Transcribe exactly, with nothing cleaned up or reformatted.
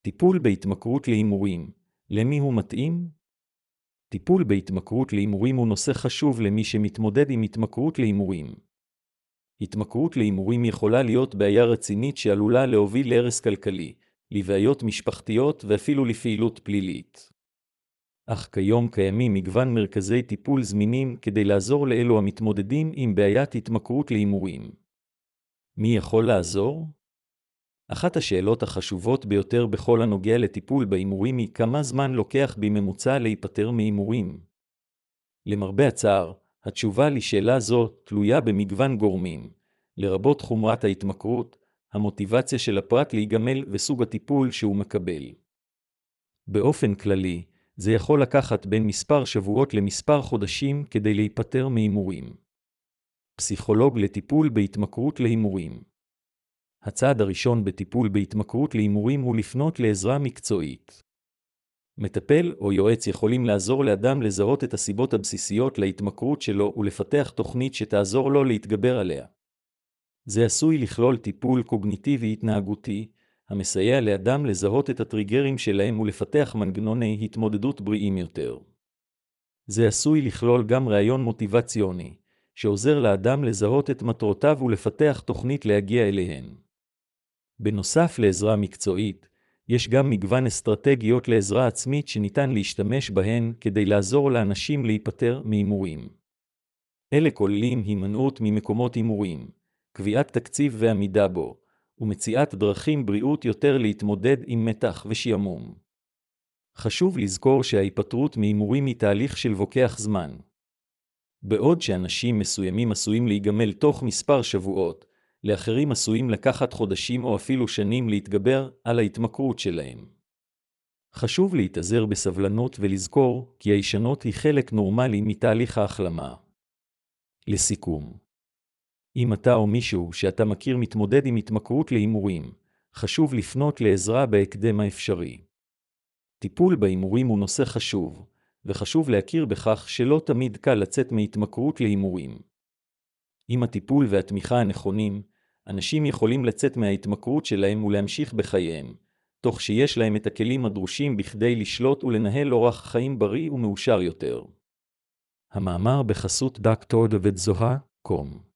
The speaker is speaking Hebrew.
טיפול בהתמכרות להימורים, למי הוא מתאים? טיפול בהתמכרות להימורים הוא נושא חשוב למי שמתמודד עם התמכרות להימורים. התמכרות להימורים יכולה להיות בעיה רצינית שעלולה להוביל להרס כלכלי, לבעיות משפחתיות ואפילו לפעילות פלילית. אך כיום קיימים מגוון מרכזי טיפול זמינים כדי לעזור לאלו המתמודדים עם בעיית התמכרות להימורים. מי יכול לעזור? אחת השאלות החשובות ביותר בכל הנוגע לטיפול בהימורים היא כמה זמן לוקח בממוצע להיפטר מהימורים. למרבה הצער, התשובה לשאלה זו תלויה במגוון גורמים, לרבות חומרת ההתמכרות, המוטיבציה של הפרט להיגמל וסוג הטיפול שהוא מקבל. באופן כללי, זה יכול לקחת בין מספר שבועות למספר חודשים כדי להיפטר מהימורים. פסיכולוג לטיפול בהתמכרות להימורים. הצעד הראשון בטיפול בהתמכרות להימורים הוא לפנות לעזרה מקצועית. מטפל או יועץ יכולים לעזור לאדם לזהות את הסיבות הבסיסיות להתמכרות שלו ולפתח תוכנית שתעזור לו להתגבר עליה. זה עשוי לכלול טיפול קוגניטיבי התנהגותי, המסייע לאדם לזהות את הטריגרים שלהם ולפתח מנגנוני התמודדות בריאים יותר. זה עשוי לכלול גם רעיון מוטיבציוני, שעוזר לאדם לזהות את מטרותיו ולפתח תוכנית להגיע אליהן. בנוסף לעזרה מקצועית, יש גם מגוון אסטרטגיות לעזרה עצמית שניתן להשתמש בהן כדי לעזור לאנשים להיפטר מהימורים. אלה כוללים הימנעות ממקומות הימורים, קביעת תקציב ועמידה בו, ומציאת דרכים בריאות יותר להתמודד עם מתח ושעמום. חשוב לזכור שההיפטרות מהימורים היא תהליך של לוקח זמן. בעוד שאנשים מסוימים עשויים להיגמל תוך מספר שבועות, לאחרים עשויים לקחת חודשים או אפילו שנים להתגבר על ההתמכרות שלהם. חשוב להתאזר בסבלנות ולזכור כי ההישנות היא חלק נורמלי מתהליך ההחלמה. לסיכום, אם אתה או מישהו שאתה מכיר מתמודד עם התמכרות להימורים, חשוב לפנות לעזרה בהקדם האפשרי. טיפול בהימורים הוא נושא חשוב, וחשוב להכיר בכך שלא תמיד קל לצאת מהתמכרות להימורים. עם הטיפול והתמיכה הנכונים, אנשים יכולים לצאת מההתמכרות שלהם ולהמשיך בחייהם, תוך שיש להם את הכלים הדרושים בכדי לשלוט ולנהל אורח חיים בריא ומאושר יותר. המאמר בחסות דוקטור דוד זוהר, קום.